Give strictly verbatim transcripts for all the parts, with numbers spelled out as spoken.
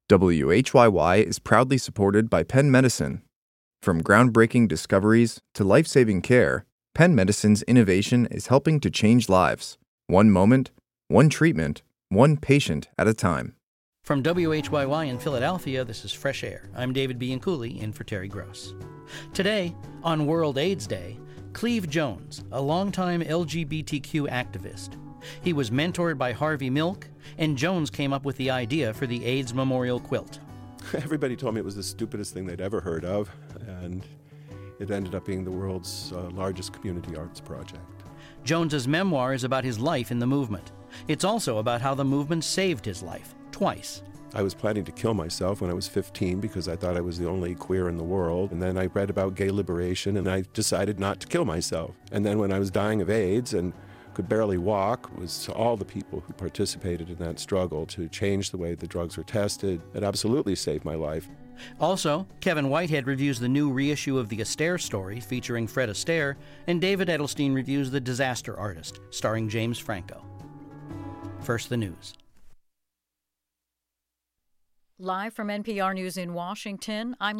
W H Y Y is proudly supported by Penn Medicine. From groundbreaking discoveries to life-saving care, Penn Medicine's innovation is helping to change lives, one moment, one treatment, one patient at a time. From W H Y Y in Philadelphia, this is Fresh Air. I'm David Bianculli, in for Terry Gross. Today, on World AIDS Day, Cleve Jones, a longtime L G B T Q activist. He was mentored by Harvey Milk, and Jones came up with the idea for the AIDS Memorial Quilt. Everybody told me it was the stupidest thing they'd ever heard of, and it ended up being the world's uh, largest community arts project. Jones's memoir is about his life in the movement. It's also about how the movement saved his life, twice. I was planning to kill myself when I was fifteen because I thought I was the only queer in the world. And then I read about gay liberation and I decided not to kill myself. And then when I was dying of AIDS and could barely walk, it was all the people who participated in that struggle to change the way the drugs were tested that absolutely saved my life. Also, Kevin Whitehead reviews the new reissue of the Astaire story featuring Fred Astaire, and David Edelstein reviews The Disaster Artist, starring James Franco. First, the news. Live from N P R News in Washington, I'm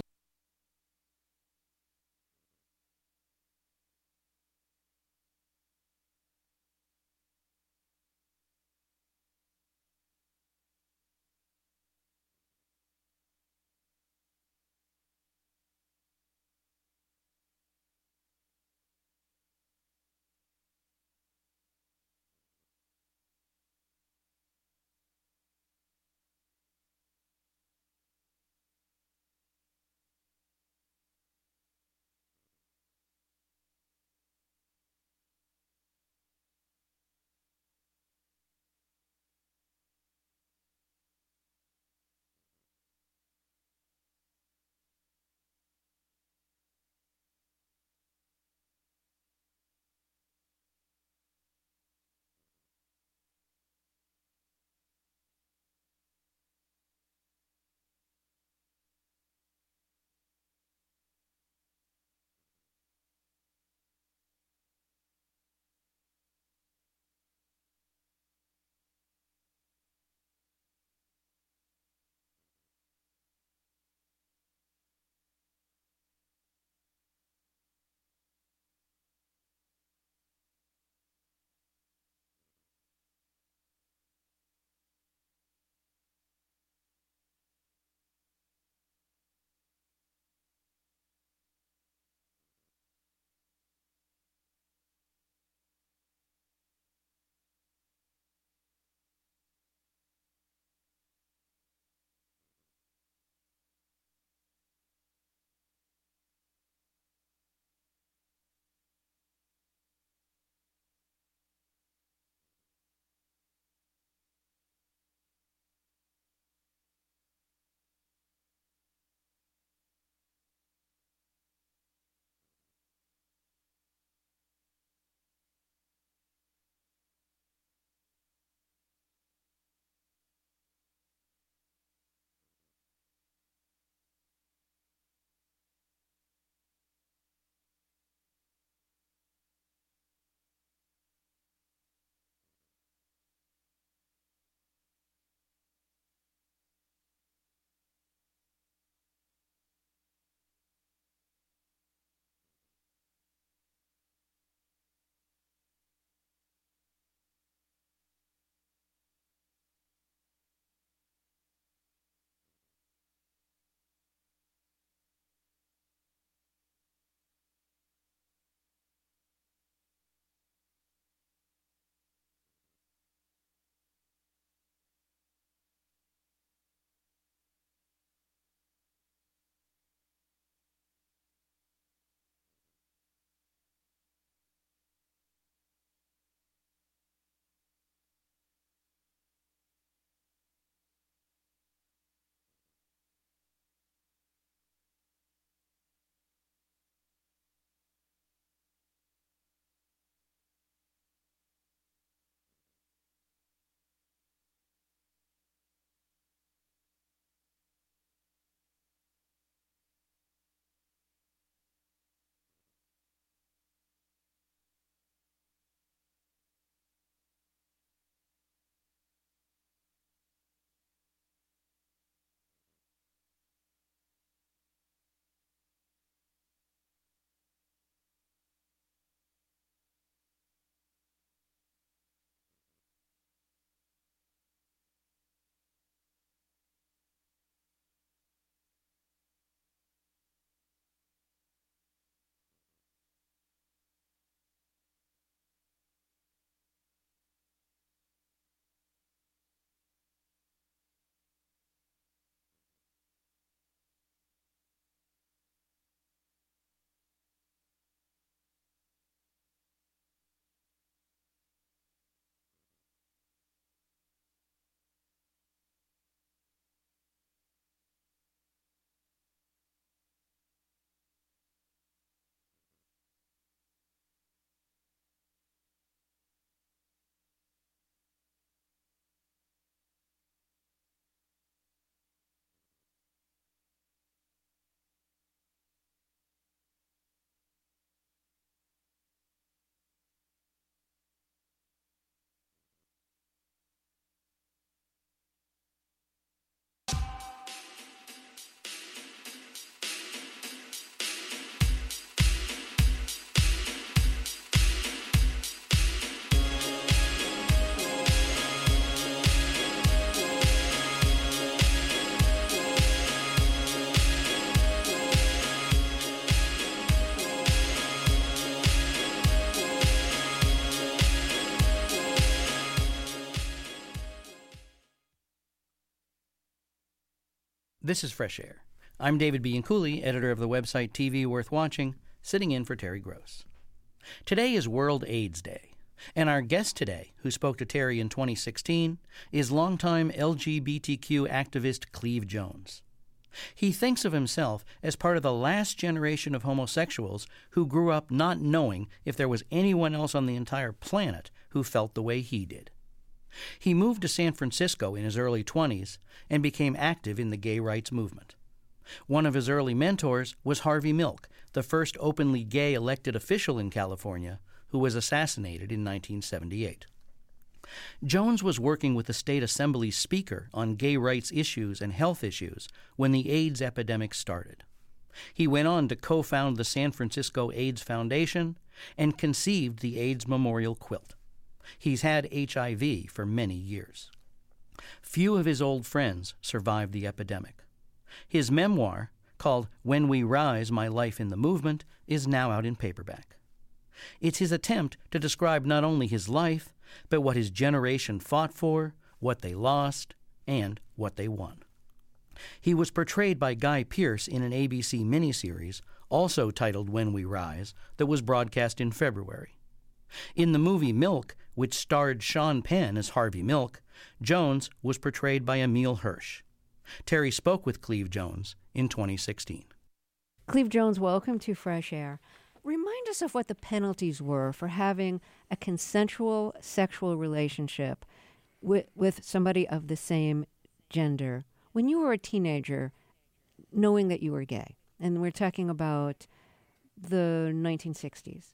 This is Fresh Air. I'm David Bianculli, editor of the website T V Worth Watching, sitting in for Terry Gross. Today is World AIDS Day, and our guest today, who spoke to Terry in twenty sixteen, is longtime L G B T Q activist Cleve Jones. He thinks of himself as part of the last generation of homosexuals who grew up not knowing if there was anyone else on the entire planet who felt the way he did. He moved to San Francisco in his early twenties and became active in the gay rights movement. One of his early mentors was Harvey Milk, the first openly gay elected official in California, who was assassinated in nineteen seventy-eight. Jones was working with the state assembly's speaker on gay rights issues and health issues when the AIDS epidemic started. He went on to co-found the San Francisco AIDS Foundation and conceived the AIDS Memorial Quilt. He's had H I V for many years. Few of his old friends survived the epidemic. His memoir, called When We Rise, My Life in the Movement, is now out in paperback. It's his attempt to describe not only his life, but what his generation fought for, what they lost, and what they won. He was portrayed by Guy Pearce in an A B C miniseries, also titled When We Rise, that was broadcast in February. In the movie Milk, which starred Sean Penn as Harvey Milk, Jones was portrayed by Emile Hirsch. Terry spoke with Cleve Jones in twenty sixteen. Cleve Jones, welcome to Fresh Air. Remind us of what the penalties were for having a consensual sexual relationship with, with somebody of the same gender when you were a teenager, knowing that you were gay. And we're talking about the nineteen sixties.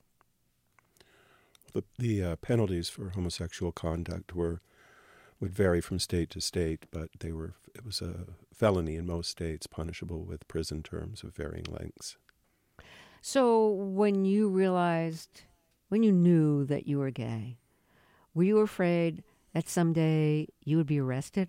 The, the uh, penalties for homosexual conduct were would vary from state to state, but they were it was a felony in most states, punishable with prison terms of varying lengths. So when you realized, when you knew that you were gay, were you afraid that someday you would be arrested?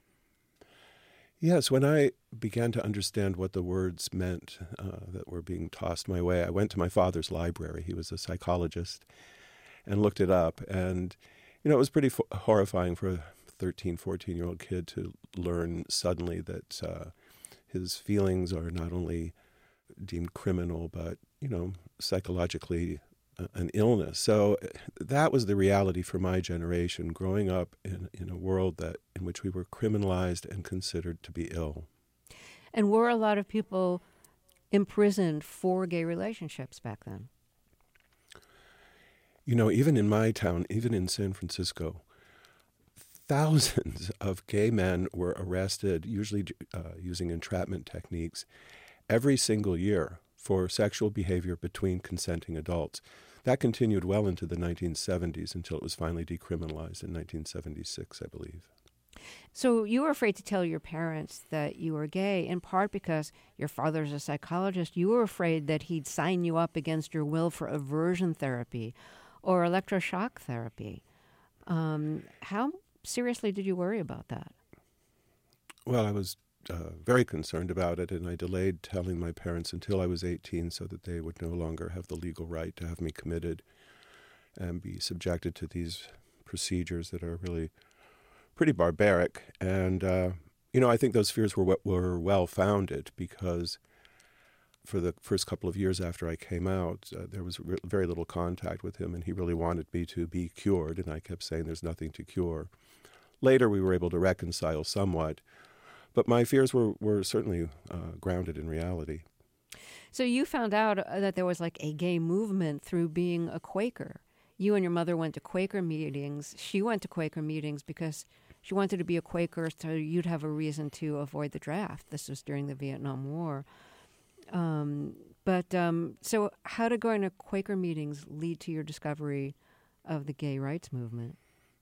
Yes, when I began to understand what the words meant uh, that were being tossed my way, I went to my father's library. He was a psychologist, and looked it up. And, you know, it was pretty fo- horrifying for a thirteen, fourteen-year-old kid to learn suddenly that uh, his feelings are not only deemed criminal, but, you know, psychologically uh, an illness. So that was the reality for my generation, growing up in, in a world that in which we were criminalized and considered to be ill. And were a lot of people imprisoned for gay relationships back then? You know, even in my town, even in San Francisco, thousands of gay men were arrested, usually uh, using entrapment techniques, every single year for sexual behavior between consenting adults. That continued well into the nineteen seventies until it was finally decriminalized in nineteen seventy-six, I believe. So you were afraid to tell your parents that you were gay, in part because your father's a psychologist. You were afraid that he'd sign you up against your will for aversion therapy or electroshock therapy. Um, how seriously did you worry about that? Well, I was uh, very concerned about it, and I delayed telling my parents until I was eighteen so that they would no longer have the legal right to have me committed and be subjected to these procedures that are really pretty barbaric. And, uh, you know, I think those fears were were well-founded because for the first couple of years after I came out, uh, there was re- very little contact with him, and he really wanted me to be cured, and I kept saying there's nothing to cure. Later, we were able to reconcile somewhat, but my fears were, were certainly uh, grounded in reality. So you found out that there was like a gay movement through being a Quaker. You and your mother went to Quaker meetings. She went to Quaker meetings because she wanted to be a Quaker so you'd have a reason to avoid the draft. This was during the Vietnam War. Um, but um, so how did going to Quaker meetings lead to your discovery of the gay rights movement?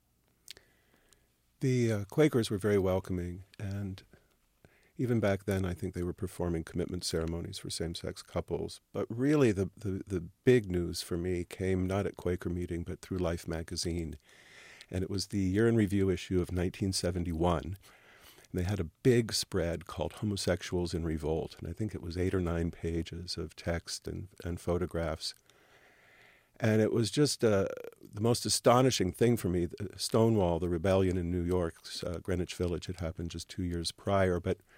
The uh, Quakers were very welcoming, and even back then I think they were performing commitment ceremonies for same-sex couples. But really the, the, the big news for me came not at Quaker meeting, but through Life magazine. And it was the Year in Review issue of nineteen seventy-one. And they had a big spread called Homosexuals in Revolt, and I think it was eight or nine pages of text and, and photographs. And it was just uh, the most astonishing thing for me. Stonewall, the rebellion in New York's uh, Greenwich Village, had happened just two years prior, but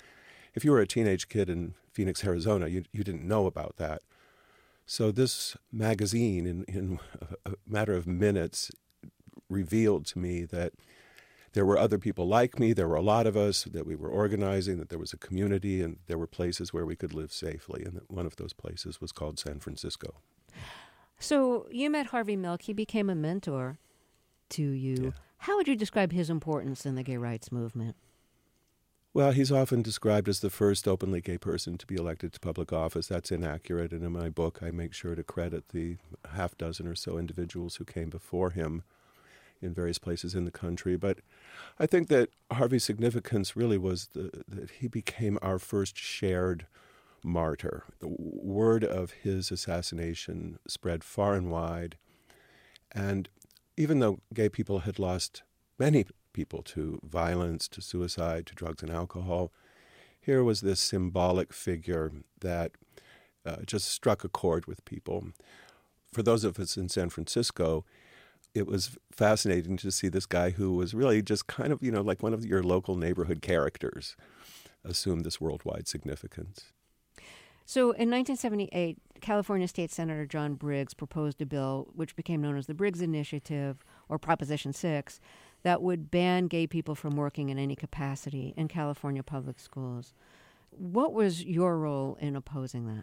if you were a teenage kid in Phoenix, Arizona, you, you didn't know about that. So this magazine, in, in a matter of minutes, revealed to me that there were other people like me, there were a lot of us, that we were organizing, that there was a community, and there were places where we could live safely. And that one of those places was called San Francisco. So you met Harvey Milk. He became a mentor to you. Yeah. How would you describe his importance in the gay rights movement? Well, he's often described as the first openly gay person to be elected to public office. That's inaccurate, and in my book I make sure to credit the half dozen or so individuals who came before him in various places in the country. But I think that Harvey's significance really was the, that he became our first shared martyr. The word of his assassination spread far and wide, and even though gay people had lost many people to violence, to suicide, to drugs and alcohol, here was this symbolic figure that uh, just struck a chord with people. For those of us in San Francisco, it was fascinating to see this guy who was really just kind of, you know, like one of your local neighborhood characters assume this worldwide significance. So in nineteen seventy-eight, California State Senator John Briggs proposed a bill which became known as the Briggs Initiative, or Proposition six, that would ban gay people from working in any capacity in California public schools. What was your role in opposing that?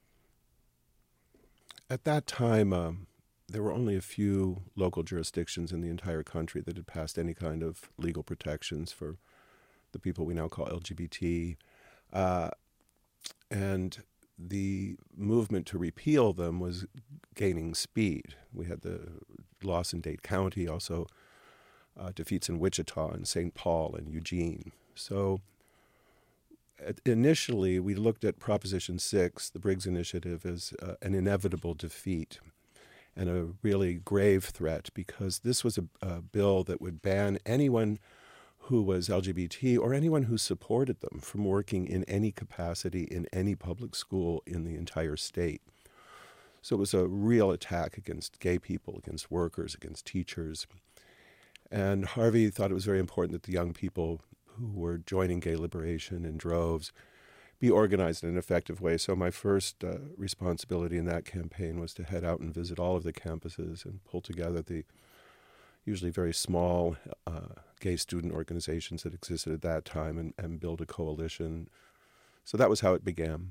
At that time, um, there were only a few local jurisdictions in the entire country that had passed any kind of legal protections for the people we now call L G B T. Uh, and the movement to repeal them was gaining speed. We had the loss in Dade County, also uh, defeats in Wichita and Saint Paul and Eugene. So at, initially, we looked at Proposition six, the Briggs Initiative, as uh, an inevitable defeat and a really grave threat, because this was a, a bill that would ban anyone who was L G B T or anyone who supported them from working in any capacity in any public school in the entire state. So it was a real attack against gay people, against workers, against teachers. And Harvey thought it was very important that the young people who were joining gay liberation in droves be organized in an effective way. So my first uh, responsibility in that campaign was to head out and visit all of the campuses and pull together the usually very small uh, gay student organizations that existed at that time and, and build a coalition. So that was how it began.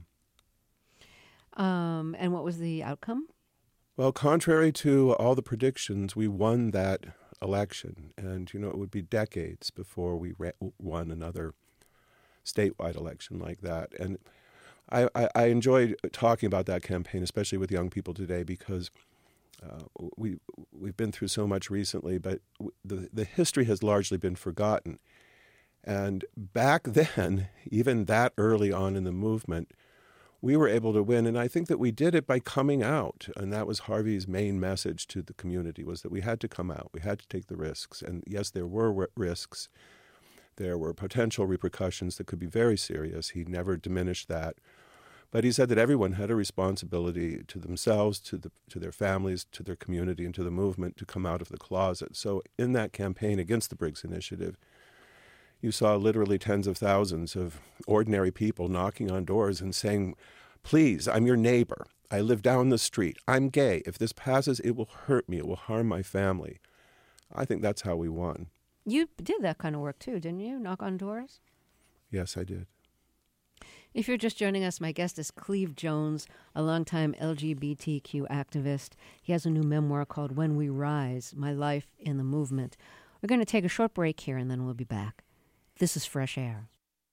Um, and what was the outcome? Well, contrary to all the predictions, we won that election. And, you know, it would be decades before we ra- won another statewide election like that. And I, I, I enjoyed talking about that campaign, especially with young people today, because Uh, we, we've been through so much recently, but w- the, the history has largely been forgotten. And back then, even that early on in the movement, we were able to win. And I think that we did it by coming out. And that was Harvey's main message to the community, was that we had to come out. We had to take the risks. And yes, there were r- risks. There were potential repercussions that could be very serious. He never diminished that. But he said that everyone had a responsibility to themselves, to the to their families, to their community, and to the movement to come out of the closet. So in that campaign against the Briggs Initiative, you saw literally tens of thousands of ordinary people knocking on doors and saying, please, I'm your neighbor. I live down the street. I'm gay. If this passes, it will hurt me. It will harm my family. I think that's how we won. You did that kind of work too, didn't you? Knock on doors? Yes, I did. If you're just joining us, my guest is Cleve Jones, a longtime L G B T Q activist. He has a new memoir called When We Rise, My Life in the Movement. We're going to take a short break here, and then we'll be back. This is Fresh Air.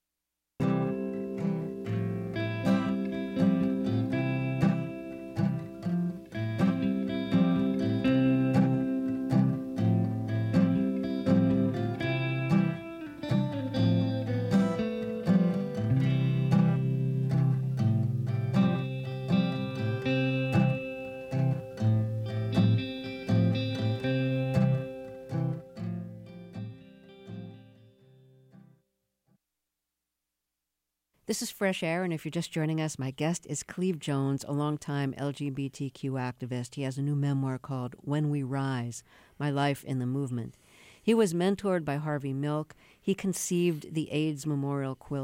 This is Fresh Air, and if you're just joining us, my guest is Cleve Jones, a longtime L G B T Q activist. He has a new memoir called When We Rise, My Life in the Movement. He was mentored by Harvey Milk. He conceived the AIDS Memorial Quilt,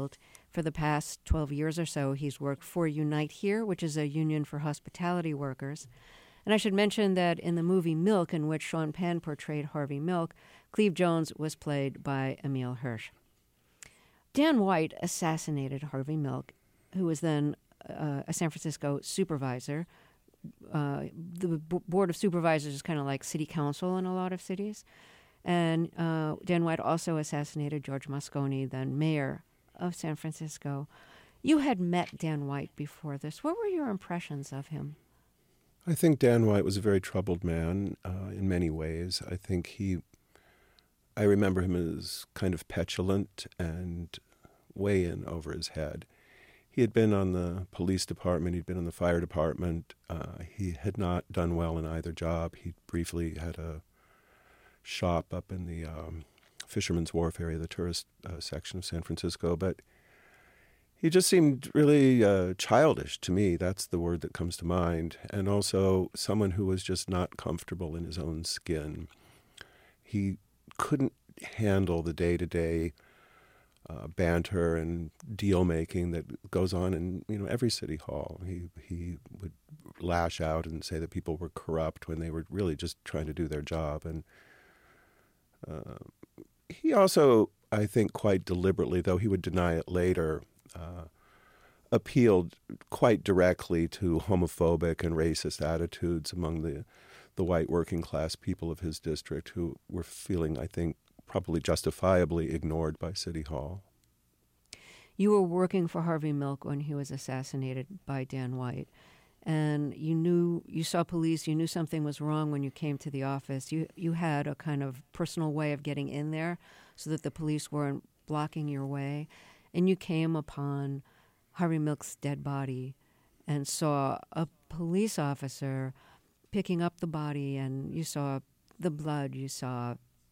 For the past twelve years or so, he's worked for Unite Here, which is a union for hospitality workers. And I should mention that in the movie Milk, in which Sean Penn portrayed Harvey Milk, Cleve Jones was played by Emile Hirsch. Dan White assassinated Harvey Milk, who was then uh, a San Francisco supervisor. Uh, the b- Board of Supervisors is kind of like city council in a lot of cities. And uh, Dan White also assassinated George Moscone, then mayor of San Francisco. You had met Dan White before this. What were your impressions of him? I think Dan White was a very troubled man uh, in many ways. I think he, I remember him as kind of petulant and way in over his head. He had been on the police department, he'd been on the fire department. Uh, he had not done well in either job. He briefly had a shop up in the um, Fisherman's Wharf area, the tourist uh, section of San Francisco, but he just seemed really uh, childish to me. That's the word that comes to mind. And also someone who was just not comfortable in his own skin. He couldn't handle the day-to-day uh, banter and deal-making that goes on in, you know, every city hall. He he would lash out and say that people were corrupt when they were really just trying to do their job. And uh, he also, I think quite deliberately, though he would deny it later, Uh, appealed quite directly to homophobic and racist attitudes among the the white working class people of his district who were feeling, I think, probably justifiably ignored by City Hall. You were working for Harvey Milk when he was assassinated by Dan White, and you knew, you saw police, you knew something was wrong when you came to the office. You you had a kind of personal way of getting in there so that the police weren't blocking your way. And you came upon Harvey Milk's dead body and saw a police officer picking up the body, and you saw the blood, you saw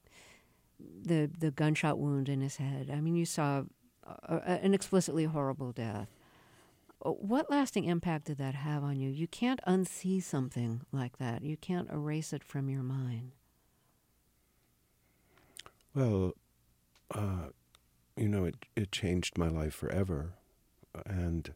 the the gunshot wound in his head. I mean, you saw a, a, an explicitly horrible death. What lasting impact did that have on you? You can't unsee something like that. You can't erase it from your mind. Well, uh, you know, it it changed my life forever. And,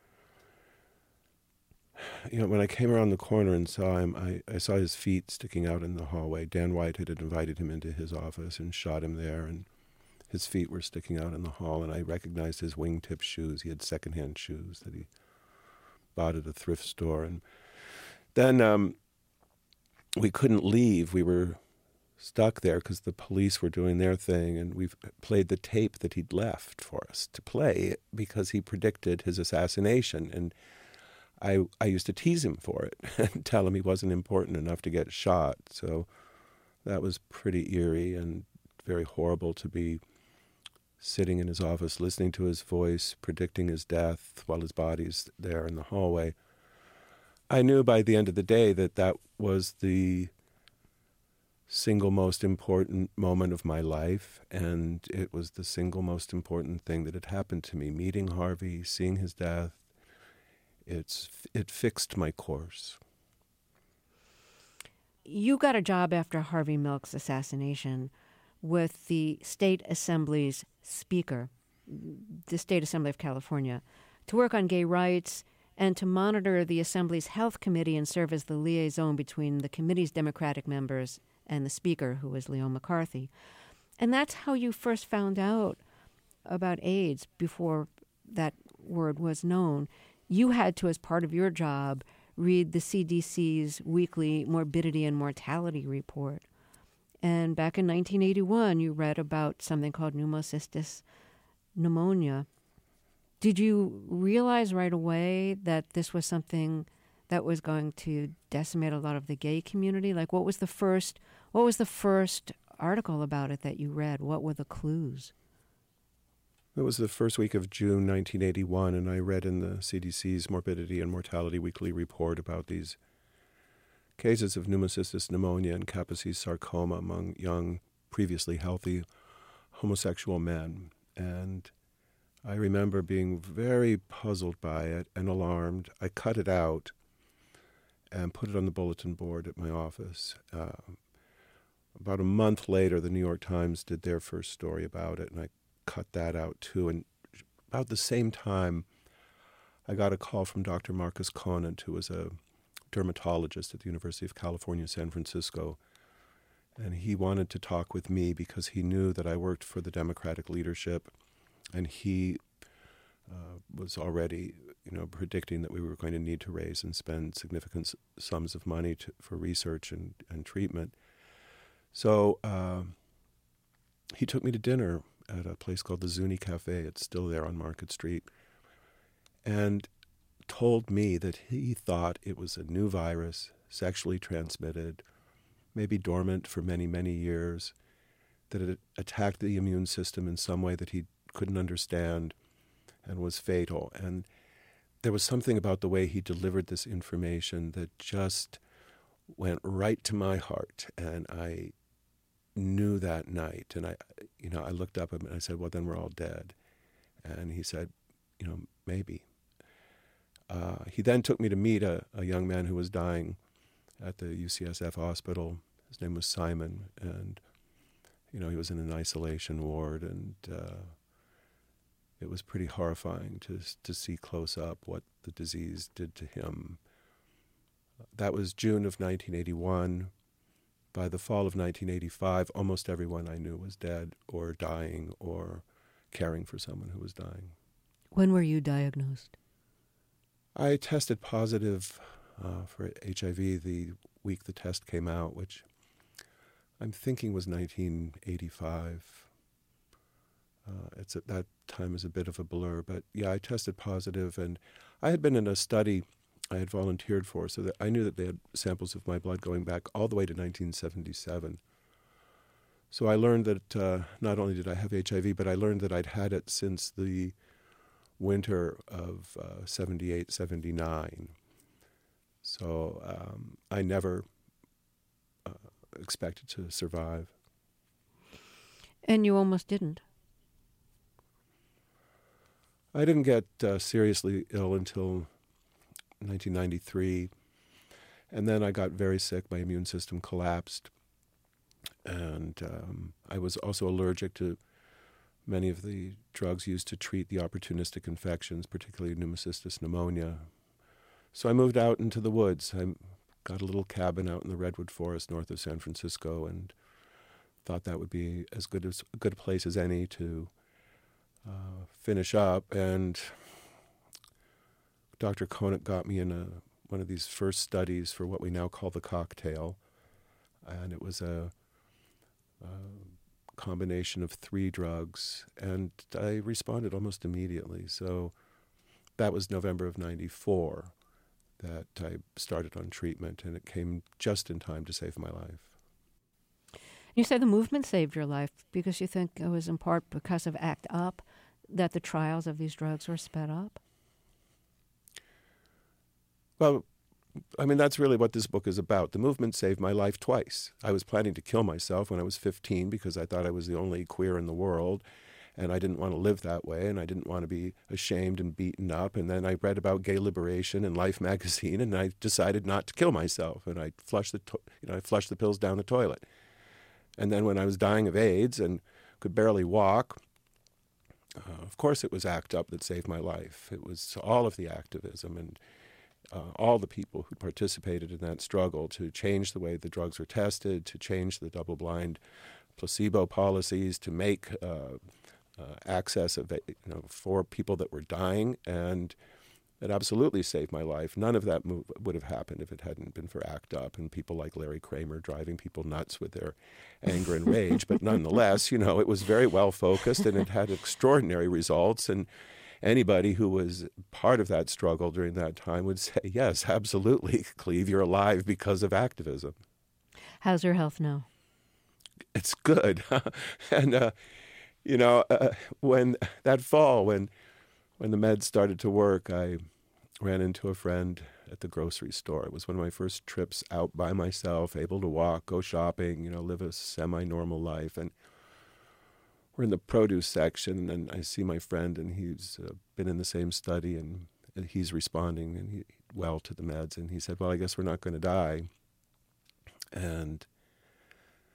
you know, when I came around the corner and saw him, I, I saw his feet sticking out in the hallway. Dan White had invited him into his office and shot him there, and his feet were sticking out in the hall, and I recognized his wingtip shoes. He had secondhand shoes that he bought at a thrift store. And then um, we couldn't leave. We were stuck there because the police were doing their thing, and we played the tape that he'd left for us to play because he predicted his assassination. And I I used to tease him for it and tell him he wasn't important enough to get shot. So that was pretty eerie and very horrible to be sitting in his office, listening to his voice, predicting his death while his body's there in the hallway. I knew by the end of the day that that was the single most important moment of my life, and it was the single most important thing that had happened to me. Meeting Harvey, seeing his death, it's it fixed my course. You got a job after Harvey Milk's assassination with the State Assembly's Speaker, the State Assembly of California, to work on gay rights and to monitor the Assembly's Health Committee and serve as the liaison between the committee's Democratic members and the Speaker, who was Leo McCarthy. And that's how you first found out about AIDS before that word was known. You had to, as part of your job, read the C D C's weekly morbidity and mortality report. And back in nineteen eighty-one, you read about something called pneumocystis pneumonia. Did you realize right away that this was something that was going to decimate a lot of the gay community? Like, what was the first, what was the first article about it that you read? What were the clues? It was the first week of June nineteen eighty-one, and I read in the C D C's Morbidity and Mortality Weekly Report about these cases of pneumocystis pneumonia and Kaposi's sarcoma among young, previously healthy homosexual men. And I remember being very puzzled by it and alarmed. I cut it out and put it on the bulletin board at my office. Uh, about a month later, the New York Times did their first story about it, and I cut that out too and about the same time, I got a call from Doctor Marcus Conant, who was a dermatologist at the University of California, San Francisco. And he wanted to talk with me because he knew that I worked for the Democratic leadership, and he uh, was already, you know, predicting that we were going to need to raise and spend significant s- sums of money to, for research and, and treatment. So uh, he took me to dinner at a place called the Zuni Cafe. It's still there on Market Street, and told me that he thought it was a new virus, sexually transmitted, maybe dormant for many, many years, that it attacked the immune system in some way that he couldn't understand and was fatal. And there was something about the way he delivered this information that just went right to my heart. And I knew that night. And I, you know, I looked up at him and I said, well, then we're all dead. And he said, you know, maybe. Uh, he then took me to meet a, a young man who was dying at the U C S F hospital. His name was Simon, and you know he was in an isolation ward, and uh, it was pretty horrifying to to see close up what the disease did to him. That was June of nineteen eighty-one. By the fall of nineteen eighty-five, almost everyone I knew was dead or dying or caring for someone who was dying. When were you diagnosed? I tested positive Uh, for H I V the week the test came out, which I'm thinking was nineteen eighty-five. Uh, it's at that time is a bit of a blur, but yeah, I tested positive, and I had been in a study I had volunteered for, so that I knew that they had samples of my blood going back all the way to nineteen seventy-seven. So I learned that uh, not only did I have H I V, but I learned that I'd had it since the winter of uh, seventy-eight, seventy-nine. So um, I never uh, expected to survive. And you almost didn't. I didn't get uh, seriously ill until nineteen ninety-three. And then I got very sick. My immune system collapsed. And um, I was also allergic to many of the drugs used to treat the opportunistic infections, particularly pneumocystis pneumonia. So I moved out into the woods. I got a little cabin out in the redwood forest north of San Francisco, and thought that would be as good as a good place as any to uh, finish up. And Doctor Conant got me in a, one of these first studies for what we now call the cocktail, and it was a, a combination of three drugs, and I responded almost immediately. So that was November of ninety-four. That I started on treatment, and it came just in time to save my life. You say the movement saved your life because you think it was in part because of ACT UP that the trials of these drugs were sped up? Well, I mean, that's really what this book is about. The movement saved my life twice. I was planning to kill myself when I was fifteen because I thought I was the only queer in the world, and I didn't want to live that way, and I didn't want to be ashamed and beaten up. And then I read about gay liberation in Life magazine, and I decided not to kill myself, and I flushed the to- you know I flushed the pills down the toilet. And then when I was dying of AIDS and could barely walk, uh, of course it was ACT UP that saved my life. It was all of the activism and uh, all the people who participated in that struggle to change the way the drugs were tested, to change the double-blind placebo policies, to make uh, Uh, access of, you know, for people that were dying, and it absolutely saved my life. None of that move would have happened if it hadn't been for ACT UP and people like Larry Kramer driving people nuts with their anger and rage. But nonetheless, you know, it was very well focused, and it had extraordinary results. And anybody who was part of that struggle during that time would say, yes, absolutely, Cleve, you're alive because of activism. How's your health now? It's good. and, uh, You know, uh, when that fall, when when the meds started to work, I ran into a friend at the grocery store. It was one of my first trips out by myself, able to walk, go shopping, you know, live a semi-normal life. And we're in the produce section, and I see my friend, and he's uh, been in the same study, and, and he's responding and he, well to the meds. And he said, well, I guess we're not going to die. And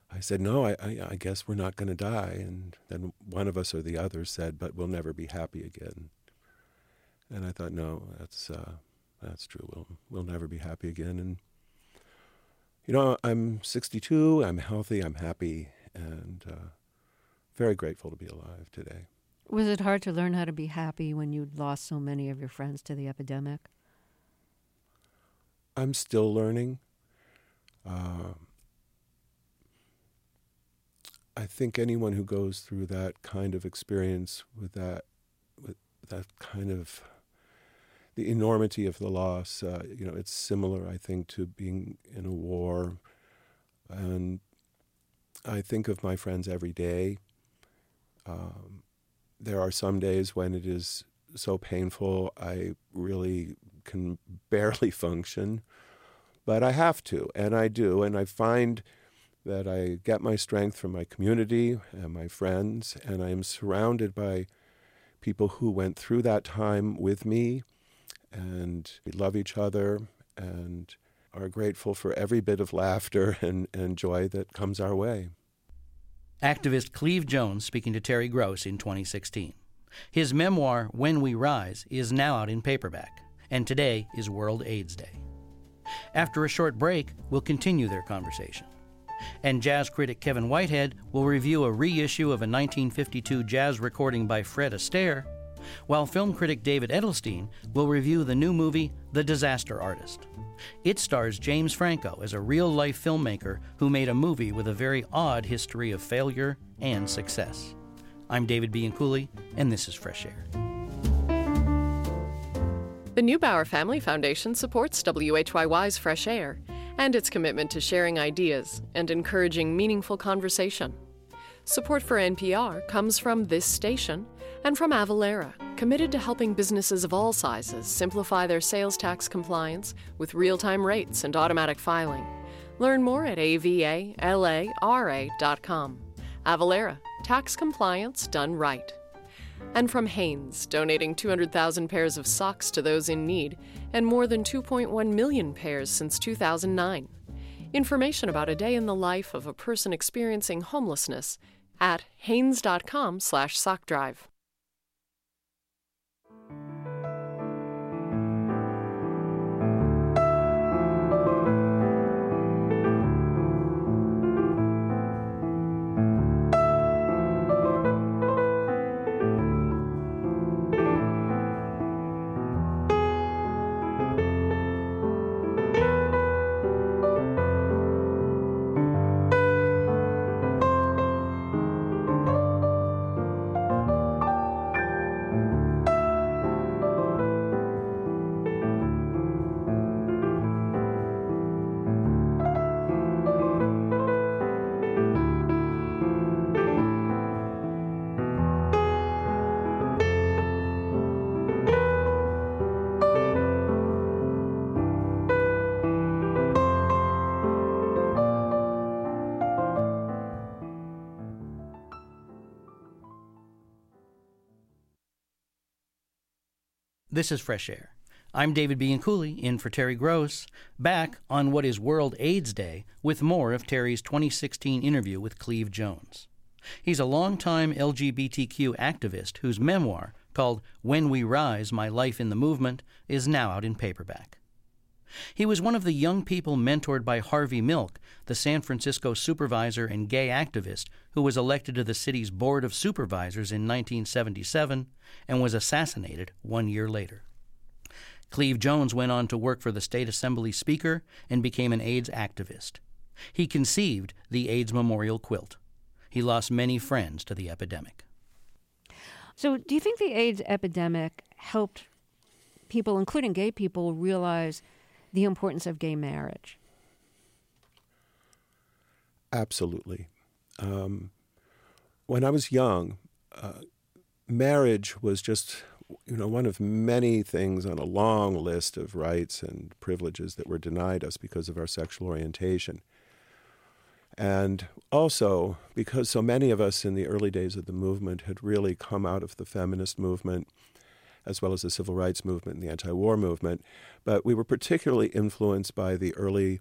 I said, no, I, I, I guess we're not going to die. And then one of us or the other said, but we'll never be happy again. And I thought, no, that's uh, that's true. We'll we'll never be happy again. And you know, I'm sixty-two. I'm healthy. I'm happy, and uh, very grateful to be alive today. Was it hard to learn how to be happy when you'd lost so many of your friends to the epidemic? I'm still learning. Uh, I think anyone who goes through that kind of experience with that, with that kind of the enormity of the loss, uh, you know, it's similar, I think, to being in a war. And I think of my friends every day. Um, there are some days when it is so painful I really can barely function, but I have to, and I do, and I find that I get my strength from my community and my friends, and I am surrounded by people who went through that time with me, and we love each other and are grateful for every bit of laughter and, and joy that comes our way. Activist Cleve Jones speaking to Terry Gross in twenty sixteen. His memoir, When We Rise, is now out in paperback, and today is World AIDS Day. After a short break, we'll continue their conversation. And jazz critic Kevin Whitehead will review a reissue of a nineteen fifty-two jazz recording by Fred Astaire, while film critic David Edelstein will review the new movie The Disaster Artist. It stars James Franco as a real-life filmmaker who made a movie with a very odd history of failure and success. I'm David Bianculli, and this is Fresh Air. The Neubauer Family Foundation supports W H Y Y's Fresh Air and its commitment to sharing ideas and encouraging meaningful conversation. Support for N P R comes from this station and from Avalara, committed to helping businesses of all sizes simplify their sales tax compliance with real-time rates and automatic filing. Learn more at A V A L A R A dot com. Avalara, tax compliance done right. And from Hanes, donating two hundred thousand pairs of socks to those in need, and more than two point one million pairs since two thousand nine. Information about a day in the life of a person experiencing homelessness at hanes.com slash sock drive. This is Fresh Air. I'm David Bianculli, in for Terry Gross, back on what is World AIDS Day with more of Terry's twenty sixteen interview with Cleve Jones. He's a longtime L G B T Q activist whose memoir, called When We Rise, My Life in the Movement, is now out in paperback. He was one of the young people mentored by Harvey Milk, the San Francisco supervisor and gay activist who was elected to the city's Board of Supervisors in nineteen seventy-seven and was assassinated one year later. Cleve Jones went on to work for the State Assembly Speaker and became an AIDS activist. He conceived the AIDS Memorial Quilt. He lost many friends to the epidemic. So do you think the AIDS epidemic helped people, including gay people, realize the importance of gay marriage? Absolutely. Um, when I was young, uh, marriage was just, you know, one of many things on a long list of rights and privileges that were denied us because of our sexual orientation. And also because so many of us in the early days of the movement had really come out of the feminist movement, as well as the civil rights movement and the anti-war movement. But we were particularly influenced by the early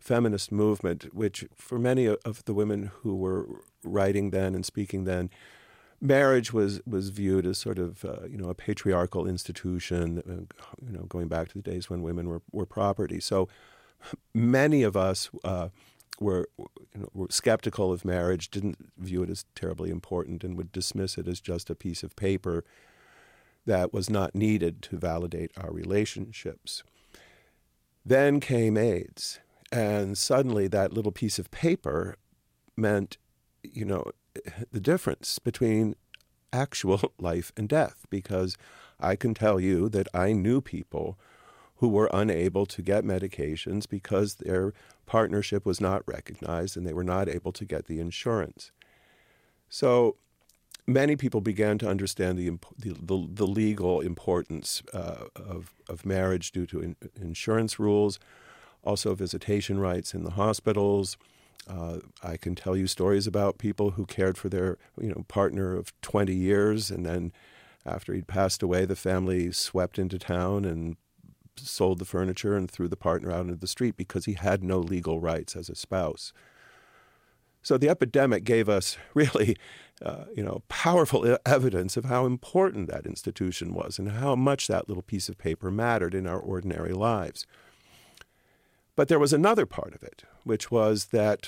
feminist movement, which for many of the women who were writing then and speaking then, marriage was, was viewed as sort of, uh, you know, a patriarchal institution, uh, you know, going back to the days when women were, were property. So many of us uh, were, you know, were skeptical of marriage, didn't view it as terribly important, and would dismiss it as just a piece of paper that was not needed to validate our relationships. Then came AIDS, and suddenly that little piece of paper meant, you know, the difference between actual life and death, because I can tell you that I knew people who were unable to get medications because their partnership was not recognized and they were not able to get the insurance. So many people began to understand the the, the, the legal importance uh, of, of marriage due to in, insurance rules, also visitation rights in the hospitals. Uh, I can tell you stories about people who cared for their, you know, partner of twenty years, and then after he'd passed away, the family swept into town and sold the furniture and threw the partner out into the street because he had no legal rights as a spouse. So the epidemic gave us really, uh, you know, powerful evidence of how important that institution was and how much that little piece of paper mattered in our ordinary lives. But there was another part of it, which was that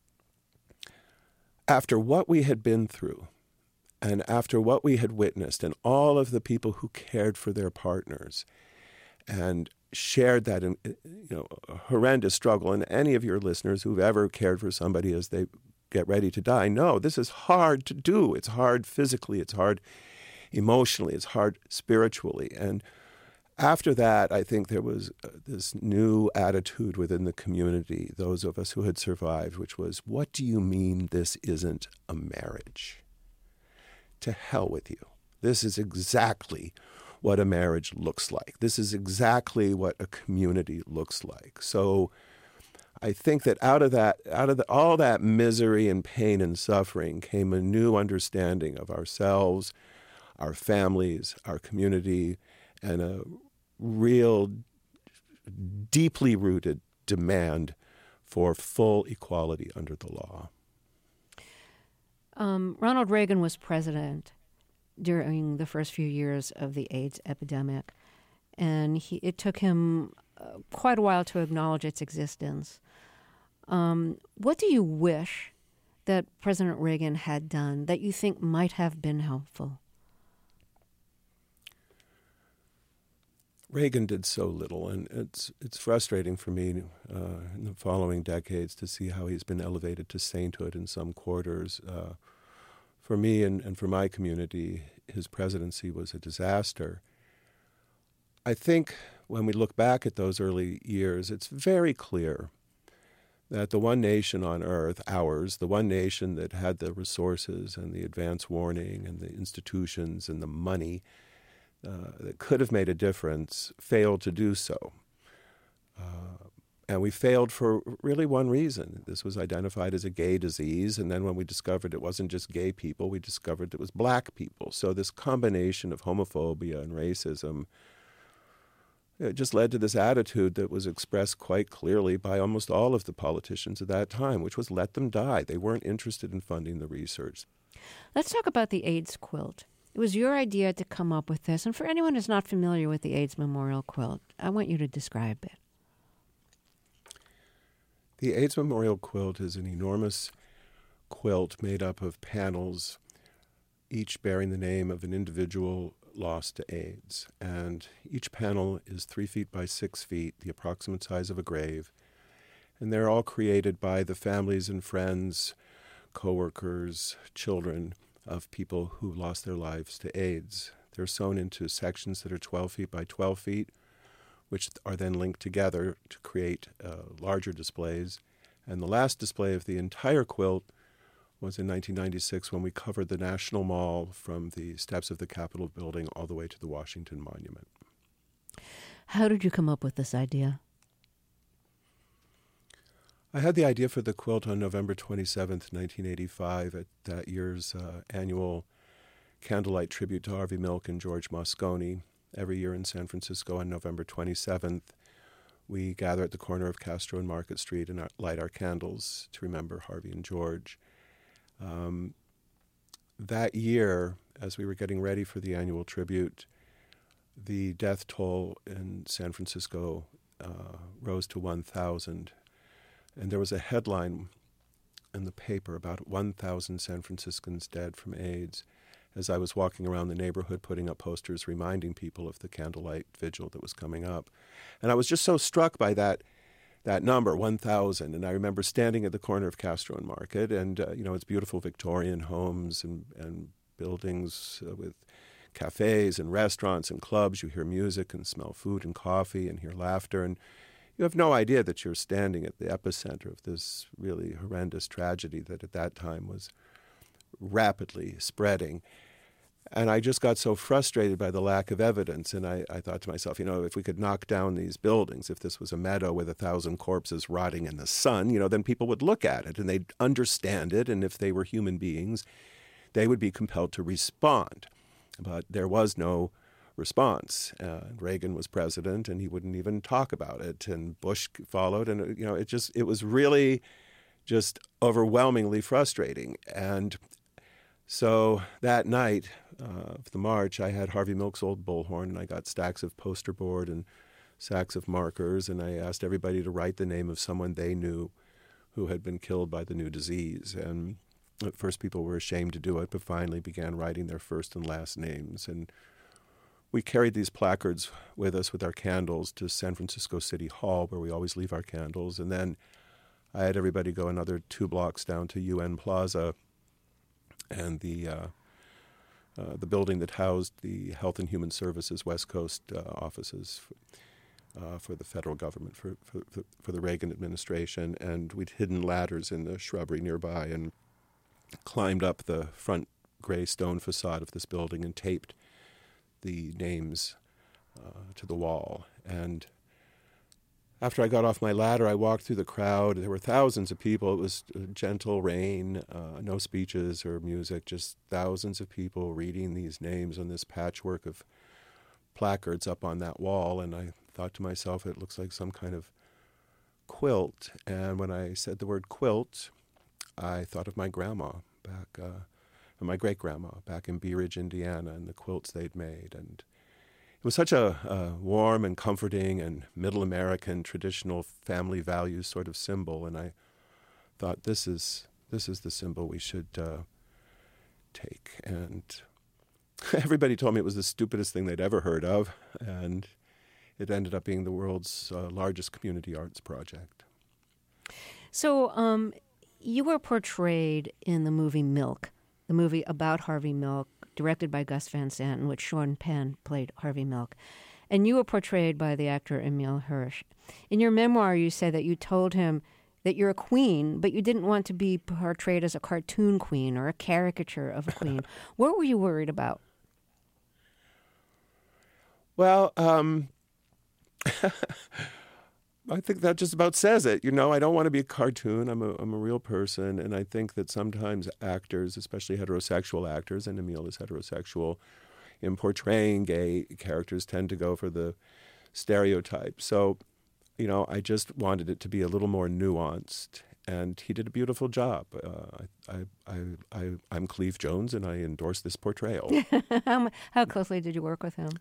after what we had been through and after what we had witnessed and all of the people who cared for their partners and shared that, in, you know, horrendous struggle, and any of your listeners who've ever cared for somebody as they get ready to die know this is hard to do. It's hard physically, it's hard emotionally, it's hard spiritually. And after that, I think there was uh, this new attitude within the community, those of us who had survived, which was, what do you mean this isn't a marriage? To hell with you. This is exactly what a marriage looks like. This is exactly what a community looks like. So I think that out of that, out of the, all that misery and pain and suffering came a new understanding of ourselves, our families, our community, and a real deeply rooted demand for full equality under the law. Um, Ronald Reagan was president during the first few years of the AIDS epidemic, and he, it took him uh, quite a while to acknowledge its existence. Um, what do you wish that President Reagan had done that you think might have been helpful? Reagan did so little, and it's it's frustrating for me uh, in the following decades to see how he's been elevated to sainthood in some quarters. Uh, for me and, and for my community, his presidency was a disaster. I think when we look back at those early years, it's very clear that the one nation on earth, ours, the one nation that had the resources and the advance warning and the institutions and the money Uh, that could have made a difference, failed to do so. Uh, and we failed for really one reason. This was identified as a gay disease, and then when we discovered it wasn't just gay people, we discovered it was black people. So this combination of homophobia and racism, it just led to this attitude that was expressed quite clearly by almost all of the politicians at that time, which was let them die. They weren't interested in funding the research. Let's talk about the AIDS quilt. It was your idea to come up with this. And for anyone who's not familiar with the AIDS Memorial Quilt, I want you to describe it. The AIDS Memorial Quilt is an enormous quilt made up of panels, each bearing the name of an individual lost to AIDS. And each panel is three feet by six feet, the approximate size of a grave. And they're all created by the families and friends, coworkers, children of people who lost their lives to AIDS. They're sewn into sections that are twelve feet by twelve feet, which are then linked together to create uh, larger displays. And the last display of the entire quilt was in nineteen ninety-six when we covered the National Mall from the steps of the Capitol building all the way to the Washington Monument. How did you come up with this idea? I had the idea for the quilt on November twenty-seventh, nineteen eighty-five, at that year's uh, annual candlelight tribute to Harvey Milk and George Moscone. Every year in San Francisco on November twenty-seventh, we gather at the corner of Castro and Market Street and light our candles to remember Harvey and George. Um, that year, as we were getting ready for the annual tribute, the death toll in San Francisco uh, rose to one thousand. And there was a headline in the paper about one thousand San Franciscans dead from AIDS, as I was walking around the neighborhood putting up posters reminding people of the candlelight vigil that was coming up. And I was just so struck by that that number, one thousand. And I remember standing at the corner of Castro and Market, and, uh, you know, it's beautiful Victorian homes and, and buildings uh, with cafes and restaurants and clubs. You hear music and smell food and coffee and hear laughter. And you have no idea that you're standing at the epicenter of this really horrendous tragedy that at that time was rapidly spreading. And I just got so frustrated by the lack of evidence. And I, I thought to myself, you know, if we could knock down these buildings, if this was a meadow with a thousand corpses rotting in the sun, you know, then people would look at it and they'd understand it. And if they were human beings, they would be compelled to respond. But there was no response. Uh, Reagan was president and he wouldn't even talk about it. And Bush followed. And, you know, it just, it was really just overwhelmingly frustrating. And so that night uh, of the march, I had Harvey Milk's old bullhorn, and I got stacks of poster board and sacks of markers, and I asked everybody to write the name of someone they knew who had been killed by the new disease. And at first people were ashamed to do it, but finally began writing their first and last names. And we carried these placards with us with our candles to San Francisco City Hall, where we always leave our candles. And then I had everybody go another two blocks down to U N Plaza, and the uh, uh, the building that housed the Health and Human Services West Coast uh, offices for, uh, for the federal government, for, for for the Reagan administration. And we'd hidden ladders in the shrubbery nearby and climbed up the front gray stone facade of this building and taped the names uh, to the wall. And after I got off my ladder, I walked through the crowd. There were thousands of people. It was gentle rain, uh, no speeches or music, just thousands of people reading these names on this patchwork of placards up on that wall. And I thought to myself, it looks like some kind of quilt. And when I said the word quilt, I thought of my grandma back, uh, and my great-grandma back in Bee Ridge, Indiana, and the quilts they'd made. And it was such a, a warm and comforting and middle American traditional family values sort of symbol, and I thought this is this is the symbol we should uh, take. And everybody told me it was the stupidest thing they'd ever heard of, and it ended up being the world's uh, largest community arts project. So um, you were portrayed in the movie Milk, the movie about Harvey Milk, directed by Gus Van Sant, in which Sean Penn played Harvey Milk. And you were portrayed by the actor Emile Hirsch. In your memoir, you say that you told him that you're a queen, but you didn't want to be portrayed as a cartoon queen or a caricature of a queen. What were you worried about? Well, um, I think that just about says it. You know, I don't want to be a cartoon. I'm a, I'm a real person. And I think that sometimes actors, especially heterosexual actors, and Emile is heterosexual, in portraying gay characters tend to go for the stereotype. So, you know, I just wanted it to be a little more nuanced. And he did a beautiful job. Uh, I, I, I, I'm Cleve Jones, and I endorse this portrayal. how, how closely did you work with him?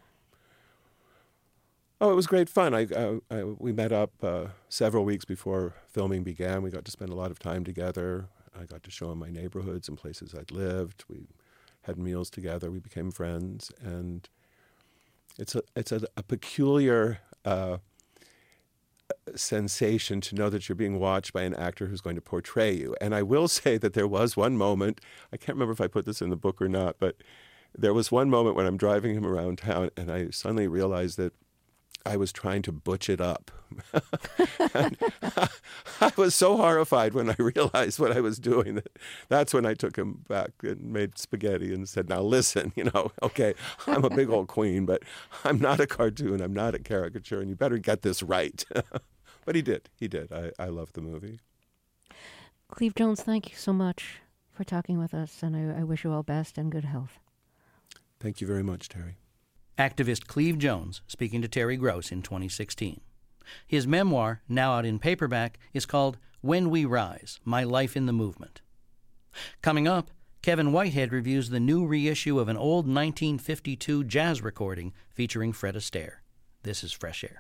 Oh, it was great fun. I, I, I we met up uh, several weeks before filming began. We got to spend a lot of time together. I got to show him my neighborhoods and places I'd lived. We had meals together. We became friends, and it's a it's a, a peculiar uh, sensation to know that you're being watched by an actor who's going to portray you. And I will say that there was one moment. I can't remember if I put this in the book or not, but there was one moment when I'm driving him around town, and I suddenly realized that I was trying to butch it up. And I was so horrified when I realized what I was doing that that's when I took him back and made spaghetti and said, now listen, you know, okay, I'm a big old queen, but I'm not a cartoon, I'm not a caricature, and you better get this right. But he did, he did. I, I love the movie. Cleve Jones, thank you so much for talking with us, and I, I wish you all best and good health. Thank you very much, Terry. Activist Cleve Jones speaking to Terry Gross in twenty sixteen. His memoir, now out in paperback, is called When We Rise, My Life in the Movement. Coming up, Kevin Whitehead reviews the new reissue of an old nineteen fifty-two jazz recording featuring Fred Astaire. This is Fresh Air.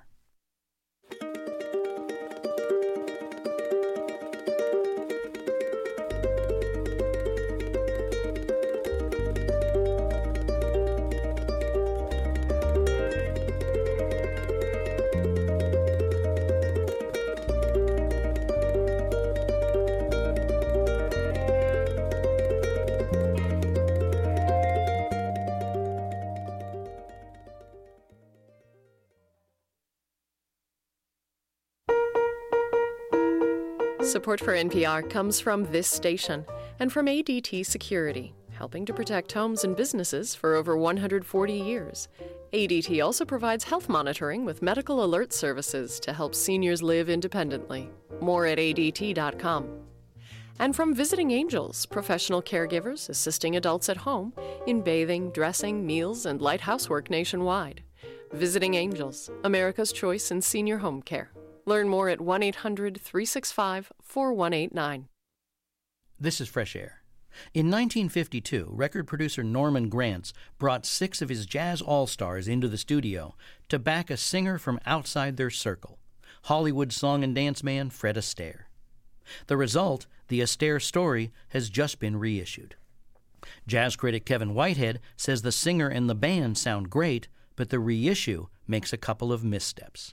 Support for N P R comes from this station and from A D T Security, helping to protect homes and businesses for over one hundred forty years. A D T also provides health monitoring with medical alert services to help seniors live independently. More at A D T dot com. And from Visiting Angels, professional caregivers assisting adults at home in bathing, dressing, meals, and light housework nationwide. Visiting Angels, America's choice in senior home care. Learn more at one eight hundred, three six five, four one eight nine. This is Fresh Air. In nineteen fifty-two, record producer Norman Granz brought six of his jazz all-stars into the studio to back a singer from outside their circle, Hollywood song and dance man Fred Astaire. The result, The Astaire Story, has just been reissued. Jazz critic Kevin Whitehead says the singer and the band sound great, but the reissue makes a couple of missteps.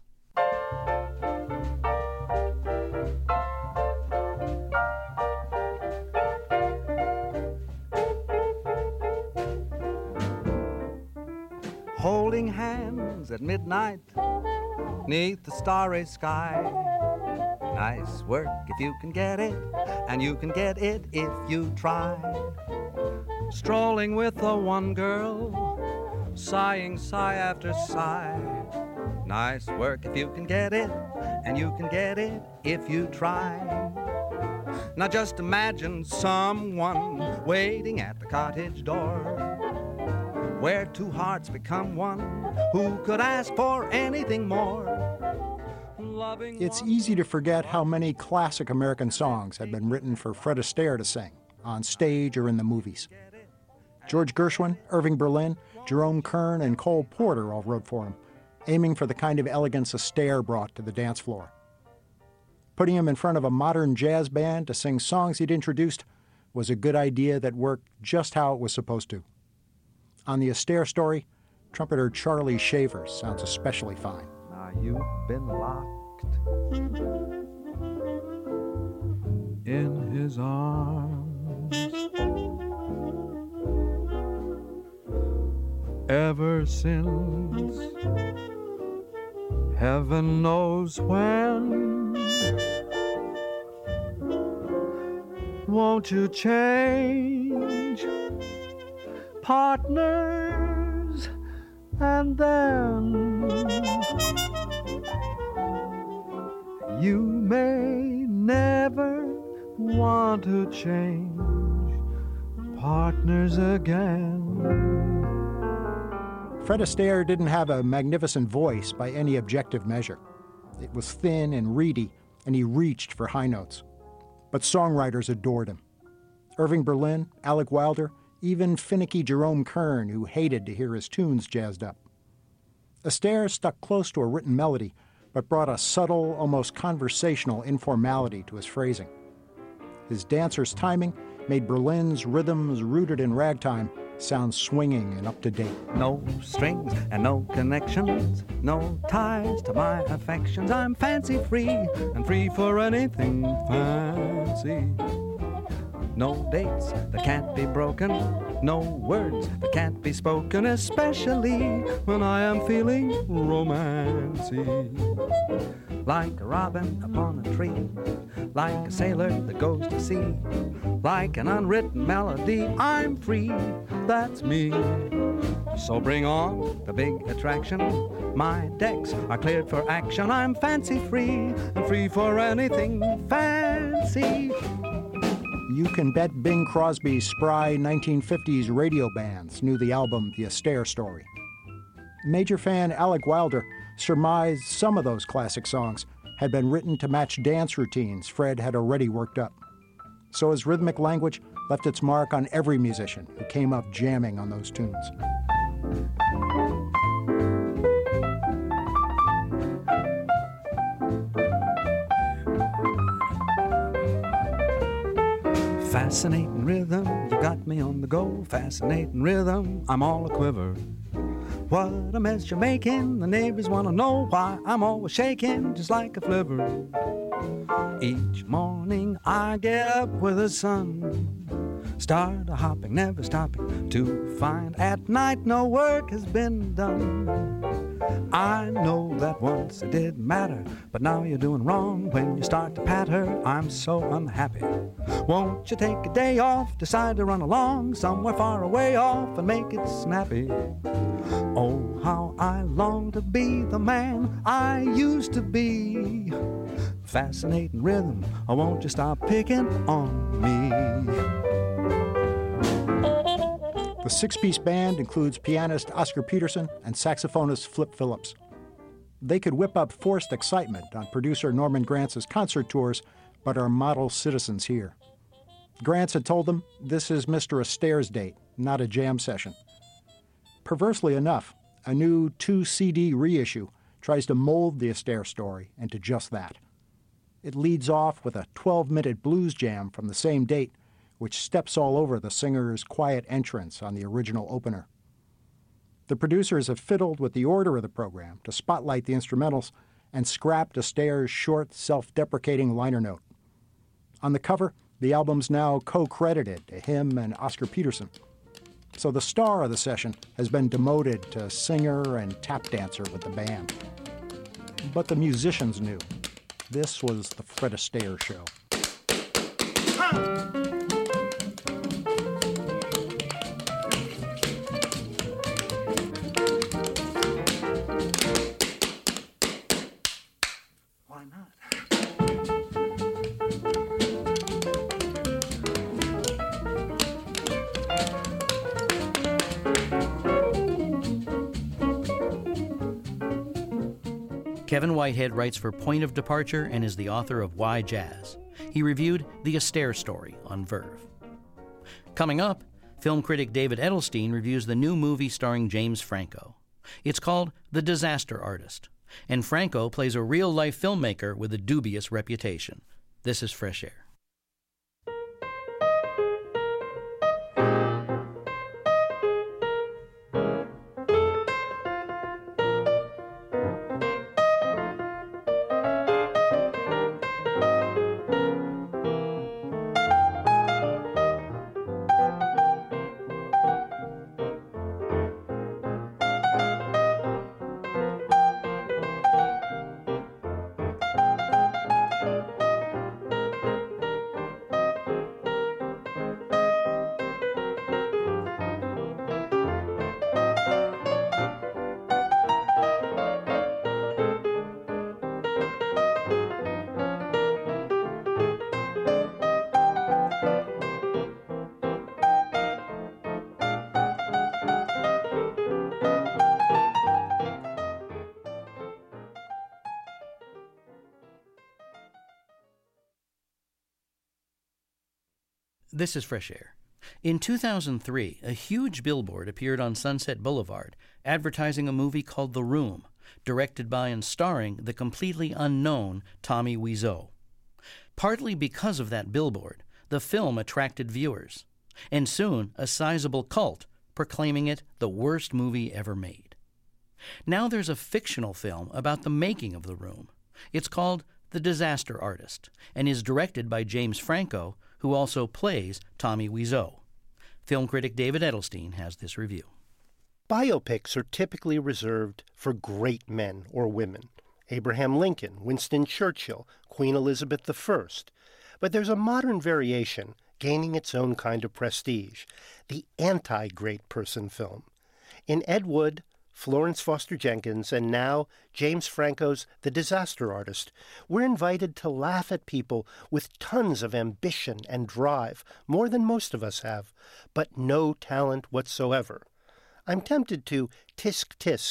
Holding hands at midnight, neath the starry sky. Nice work if you can get it, and you can get it if you try. Strolling with the one girl, sighing sigh after sigh. Nice work if you can get it, and you can get it if you try. Now just imagine someone waiting at the cottage door, where two hearts become one. Who could ask for anything more? Loving it's easy to forget how many classic American songs had been written for Fred Astaire to sing, on stage or in the movies. George Gershwin, Irving Berlin, Jerome Kern, and Cole Porter all wrote for him, aiming for the kind of elegance Astaire brought to the dance floor. Putting him in front of a modern jazz band to sing songs he'd introduced was a good idea that worked just how it was supposed to. On The Astaire Story, trumpeter Charlie Shaver sounds especially fine. Now you've been locked in his arms ever since heaven knows when. Won't you change partners, and then you may never want to change partners again. Fred Astaire didn't have a magnificent voice by any objective measure. It was thin and reedy, and he reached for high notes. But songwriters adored him. Irving Berlin, Alec Wilder, even finicky Jerome Kern, who hated to hear his tunes jazzed up. Astaire stuck close to a written melody, but brought a subtle, almost conversational informality to his phrasing. His dancer's timing made Berlin's rhythms rooted in ragtime sound swinging and up-to-date. No strings and no connections, no ties to my affections. I'm fancy-free and free for anything fancy. No dates that can't be broken, no words that can't be spoken, especially when I am feeling romancy. Like a robin upon a tree, like a sailor that goes to sea, like an unwritten melody, I'm free, that's me. So bring on the big attraction, my decks are cleared for action, I'm fancy-free and free for anything fancy. You can bet Bing Crosby's spry nineteen fifties radio bands knew the album The Astaire Story. Major fan Alec Wilder surmised some of those classic songs had been written to match dance routines Fred had already worked up. So his rhythmic language left its mark on every musician who came up jamming on those tunes. Fascinating rhythm, you got me on the go. Fascinating rhythm, I'm all a-quiver. What a mess you're making, the neighbors want to know why I'm always shaking just like a flivver. Each morning I get up with the sun, start a hopping, never stopping, to find at night no work has been done. I know that once it didn't matter, but now you're doing wrong when you start to patter. I'm so unhappy. Won't you take a day off, decide to run along somewhere far away off and make it snappy? Oh, how I long to be the man I used to be. Fascinating rhythm, oh, won't you stop picking on me? The six-piece band includes pianist Oscar Peterson and saxophonist Flip Phillips. They could whip up forced excitement on producer Norman Grantz's concert tours, but are model citizens here. Grantz had told them this is Mister Astaire's date, not a jam session. Perversely enough, a new two-C D reissue tries to mold the Astaire story into just that. It leads off with a twelve-minute blues jam from the same date, which steps all over the singer's quiet entrance on the original opener. The producers have fiddled with the order of the program to spotlight the instrumentals and scrapped Astaire's short, self-deprecating liner note. On the cover, the album's now co-credited to him and Oscar Peterson. So the star of the session has been demoted to singer and tap dancer with the band. But the musicians knew. This was the Fred Astaire show. Why not? Kevin Whitehead writes for Point of Departure and is the author of Why Jazz. He reviewed The Astaire Story on Verve. Coming up, film critic David Edelstein reviews the new movie starring James Franco. It's called The Disaster Artist, and Franco plays a real-life filmmaker with a dubious reputation. This is Fresh Air. This is Fresh Air. In two thousand three, a huge billboard appeared on Sunset Boulevard advertising a movie called The Room, directed by and starring the completely unknown Tommy Wiseau. Partly because of that billboard, the film attracted viewers, and soon a sizable cult proclaiming it the worst movie ever made. Now there's a fictional film about the making of The Room. It's called The Disaster Artist and is directed by James Franco, who also plays Tommy Wiseau. Film critic David Edelstein has this review. Biopics are typically reserved for great men or women. Abraham Lincoln, Winston Churchill, Queen Elizabeth the First. But there's a modern variation gaining its own kind of prestige, the anti-great person film. In Ed Wood, Florence Foster Jenkins, and now James Franco's The Disaster Artist, we're invited to laugh at people with tons of ambition and drive, more than most of us have, but no talent whatsoever. I'm tempted to tisk-tisk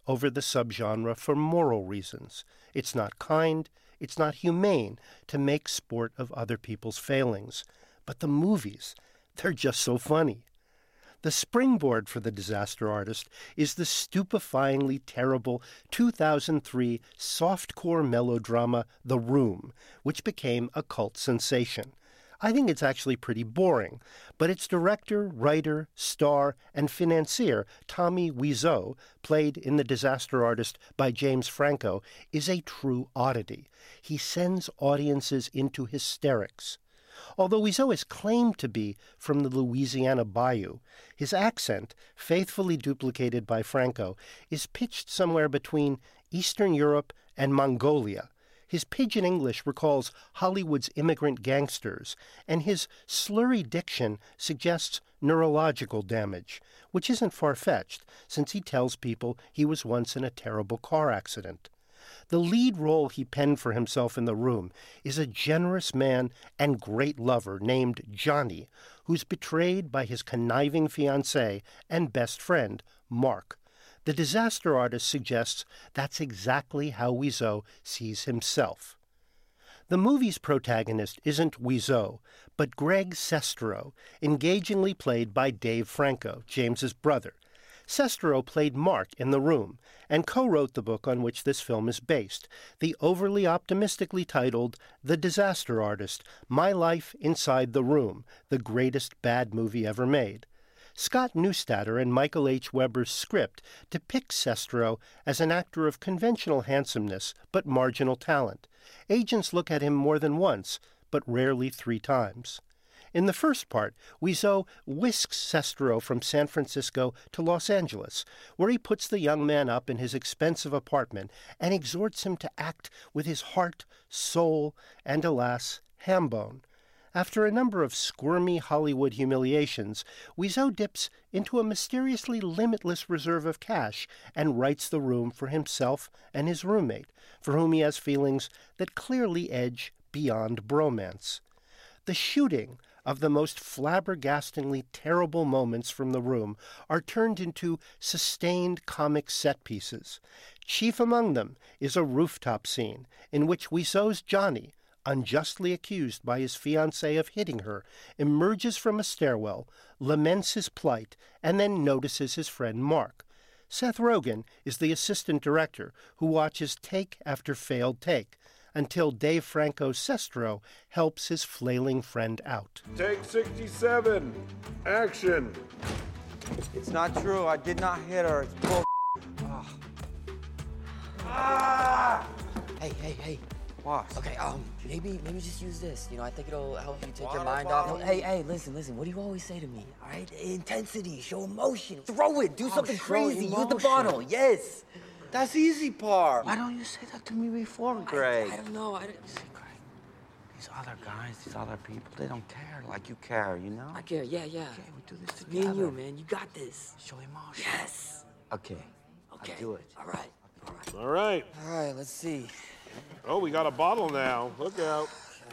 over the subgenre for moral reasons. It's not kind, it's not humane to make sport of other people's failings. But the movies, they're just so funny. The springboard for The Disaster Artist is the stupefyingly terrible two thousand three softcore melodrama The Room, which became a cult sensation. I think it's actually pretty boring, but its director, writer, star, and financier, Tommy Wiseau, played in The Disaster Artist by James Franco, is a true oddity. He sends audiences into hysterics. Although Wiseau is claimed to be from the Louisiana Bayou, his accent, faithfully duplicated by Franco, is pitched somewhere between Eastern Europe and Mongolia. His pidgin English recalls Hollywood's immigrant gangsters, and his slurry diction suggests neurological damage, which isn't far-fetched, since he tells people he was once in a terrible car accident. The lead role he penned for himself in The Room is a generous man and great lover named Johnny, who's betrayed by his conniving fiancée and best friend, Mark. The Disaster Artist suggests that's exactly how Wiseau sees himself. The movie's protagonist isn't Wiseau, but Greg Sestero, engagingly played by Dave Franco, James's brother. Sestero played Mark in The Room and co-wrote the book on which this film is based, the overly optimistically titled The Disaster Artist, My Life Inside the Room, the greatest bad movie ever made. Scott Neustadter and Michael H. Weber's script depicts Sestero as an actor of conventional handsomeness but marginal talent. Agents look at him more than once, but rarely three times. In the first part, Wiseau whisks Sestero from San Francisco to Los Angeles, where he puts the young man up in his expensive apartment and exhorts him to act with his heart, soul, and, alas, hambone. After a number of squirmy Hollywood humiliations, Wiseau dips into a mysteriously limitless reserve of cash and writes The Room for himself and his roommate, for whom he has feelings that clearly edge beyond bromance. The shooting of the most flabbergastingly terrible moments from The Room are turned into sustained comic set pieces. Chief among them is a rooftop scene in which Wiseau's Johnny, unjustly accused by his fiancée of hitting her, emerges from a stairwell, laments his plight, and then notices his friend Mark. Seth Rogen is the assistant director who watches take after failed take, until Dave Franco's Sestero helps his flailing friend out. Take sixty-seven. Action. It's not true. I did not hit her. It's bull. Oh. Ah! Hey, hey, hey. What? Okay, um, maybe, maybe just use this. You know, I think it'll help you take Water your mind bottle. off. No, hey, hey, listen, listen. What do you always say to me? All right, intensity, show emotion, throw it, do Oh, something show crazy. Use the emotion. bottle, yes. That's the easy part. Why don't you say that to me before, Greg? I, I don't know. I don't. See, Greg, these other guys, these other people, they don't care like you care, you know? I care. Yeah, yeah. Okay, we do this together. Me and you, man. You got this. Show emotion. Yes. Okay. Okay. I'll do it. All right. All right. All right. All right. Let's see. Oh, we got a bottle now. Look out.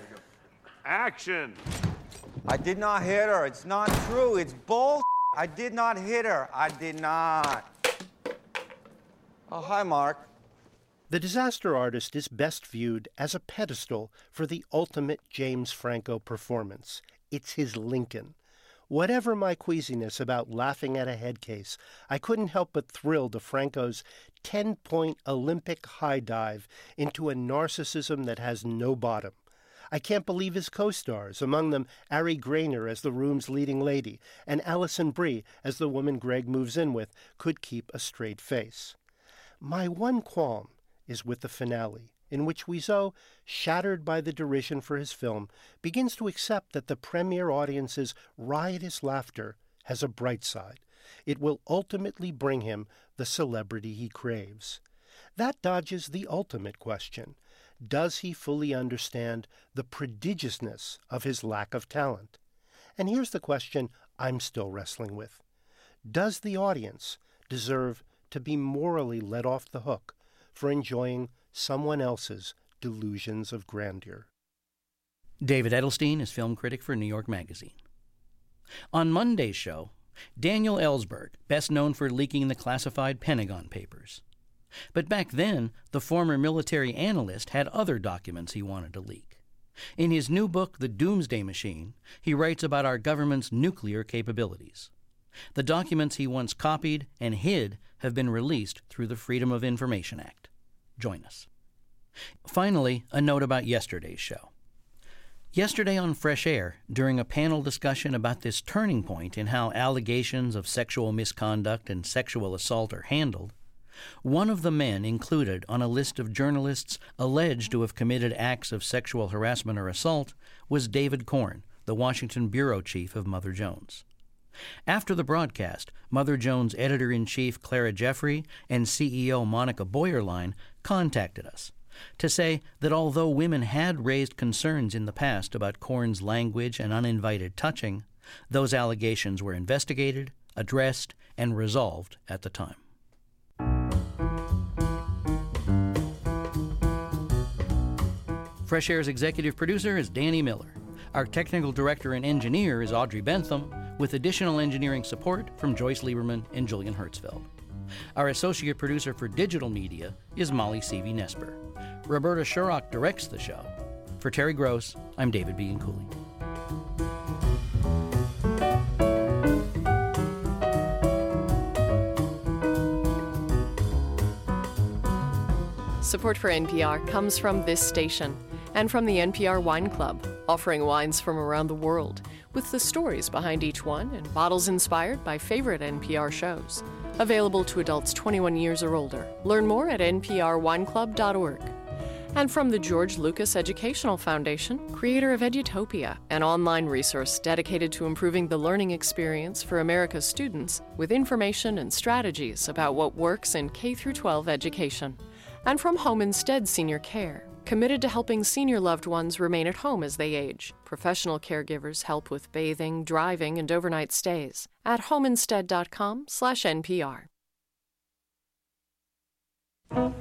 Action. I did not hit her. It's not true. It's bull. I did not hit her. I did not. Oh, hi, Mark. The Disaster Artist is best viewed as a pedestal for the ultimate James Franco performance. It's his Lincoln. Whatever my queasiness about laughing at a head case, I couldn't help but thrill to Franco's ten-point Olympic high dive into a narcissism that has no bottom. I can't believe his co-stars, among them Ari Grainer as the room's leading lady and Alison Brie as the woman Greg moves in with, could keep a straight face. My one qualm is with the finale, in which Wiseau, shattered by the derision for his film, begins to accept that the premiere audience's riotous laughter has a bright side. It will ultimately bring him the celebrity he craves. That dodges the ultimate question. Does he fully understand the prodigiousness of his lack of talent? And here's the question I'm still wrestling with. Does the audience deserve to be morally let off the hook for enjoying someone else's delusions of grandeur? David Edelstein is film critic for New York Magazine. On Monday's show, Daniel Ellsberg, best known for leaking the classified Pentagon Papers. But back then, the former military analyst had other documents he wanted to leak. In his new book, The Doomsday Machine, he writes about our government's nuclear capabilities. The documents he once copied and hid have been released through the Freedom of Information Act. Join us. Finally, a note about yesterday's show. Yesterday on Fresh Air, during a panel discussion about this turning point in how allegations of sexual misconduct and sexual assault are handled, one of the men included on a list of journalists alleged to have committed acts of sexual harassment or assault was David Corn, the Washington bureau chief of Mother Jones. After the broadcast, Mother Jones editor-in-chief Clara Jeffrey and C E O Monica Boyerlein contacted us to say that although women had raised concerns in the past about Corn's language and uninvited touching, those allegations were investigated, addressed, and resolved at the time. Fresh Air's executive producer is Danny Miller. Our technical director and engineer is Audrey Bentham, with additional engineering support from Joyce Lieberman and Julian Hertzfeld. Our associate producer for digital media is Molly Seavey-Nesper. Roberta Shurrock directs the show. For Terry Gross, I'm David Bianculli. Support for N P R comes from this station and from the N P R Wine Club, offering wines from around the world, with the stories behind each one and bottles inspired by favorite N P R shows. Available to adults twenty-one years or older. Learn more at n p r wine club dot org. And from the George Lucas Educational Foundation, creator of Edutopia, an online resource dedicated to improving the learning experience for America's students with information and strategies about what works in K through twelve education. And from Home Instead Senior Care, committed to helping senior loved ones remain at home as they age. Professional caregivers help with bathing, driving, and overnight stays at homeinstead dot com slash N P R.